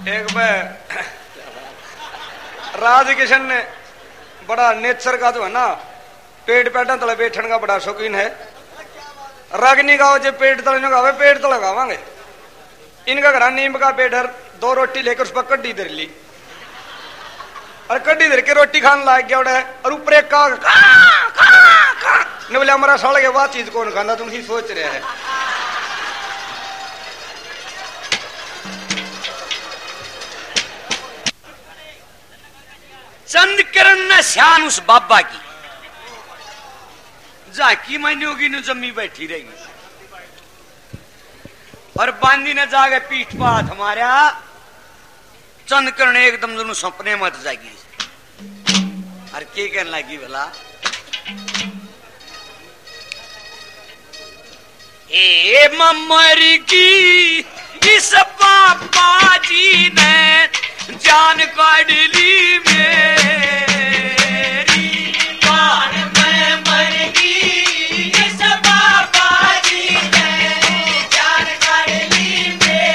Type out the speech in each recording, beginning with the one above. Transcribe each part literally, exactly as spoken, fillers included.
एक बार राज किशन ने बड़ा नेचर का जो है ना पेट पैटा तले बैठने का बड़ा शौकीन है। रागनी गाओ जो पेट तले गावे पेट तले गावांगे। इनका घर नींब का पेट है, दो रोटी लेकर उस पर कड्डी धर ली और कड्डी धर के रोटी खाने लाग गया उड़े और ऊपर एक का ने बोले हमारा साल के बाद चीज कौन खाना तुम सोच रहे हैं। चंदकरण ने श्यान उस बाबा की जाकी मैंने होगी न जमी बैठी रहेगी और बांदी ने जाके पीठ पाथ हमारा चंदकरण एकदम दोनों सपने मत जाएगी और के कहने लगी भला ए ममर की इस पापा जी ने जान काट ली मेरी जान में मर गई इस पापा जी ने जान काट ली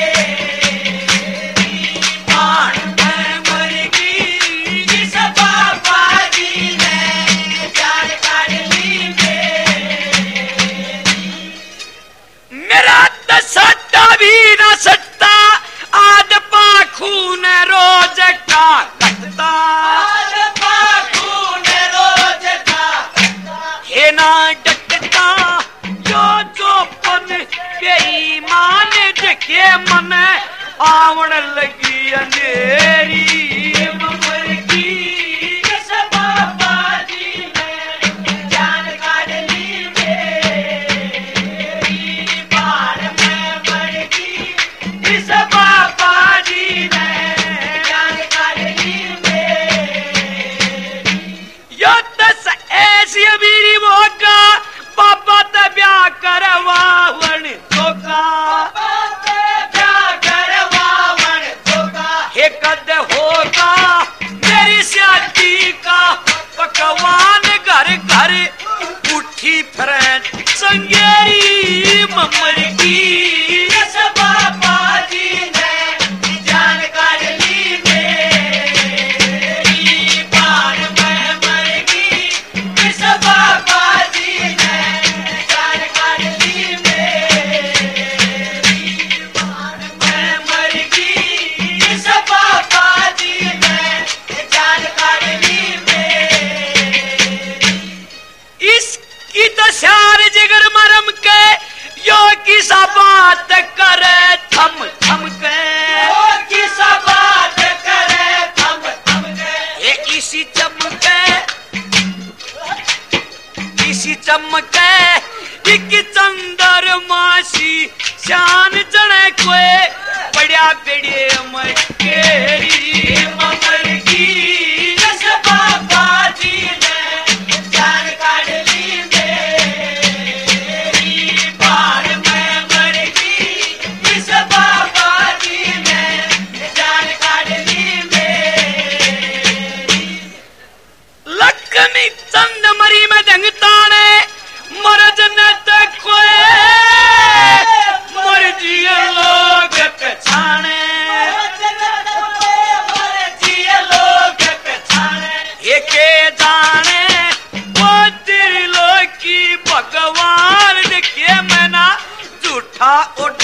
मेरी जान में मर गई इस पापा जी ने जान काट ली मेरी मेरा तो सट्टा भी ना सट्टा आद पाखून रोज का कटता आद पाखून रोज का हे ना डटता यो जो पन बेईमान देखे मन आवण लगी अंधेरी ममर की इस बाबा जी ने जान काट ली मेरी बाण में मर गई इस बाबा जी ने जान काट ली मेरी यो दस ऐसी अमीरी मौका बाबा ते ब्याह करवावन धोखा बाबा ते ब्याह करवावन धोखा हे कद होगा मेरी शादी का पकवान घर घर उठी फ्रेंड संगेरी ममर की इस बाबा जी ने जान काट ली मेरी बाण में मर गई इस बाबा जी ने जान काट ली मेरी बाण में मर गई इस बाबा जी ने जान काट ली मेरी इसकी तो सारे जिगर मरम के यो किसा बात करे थम थम के यो किसा बात करे थम थम के ये इसी चमके इसी चमके एक चंद्रमासी शान जने कोए बड़िया बेड़े मकेरी ममर की इस बाबा जी ने जान काट ली मेरी बाण में मर गई इस बाबा जी ने जान काट ली मेरी लक्ष्मी चंद मरी में दंगताने मर जन्नत कोए मर जिए लोग पछाने मर जिए लोग पछाने ये के जाने वो त्रिलोकी भगवान के मना झूठा उठ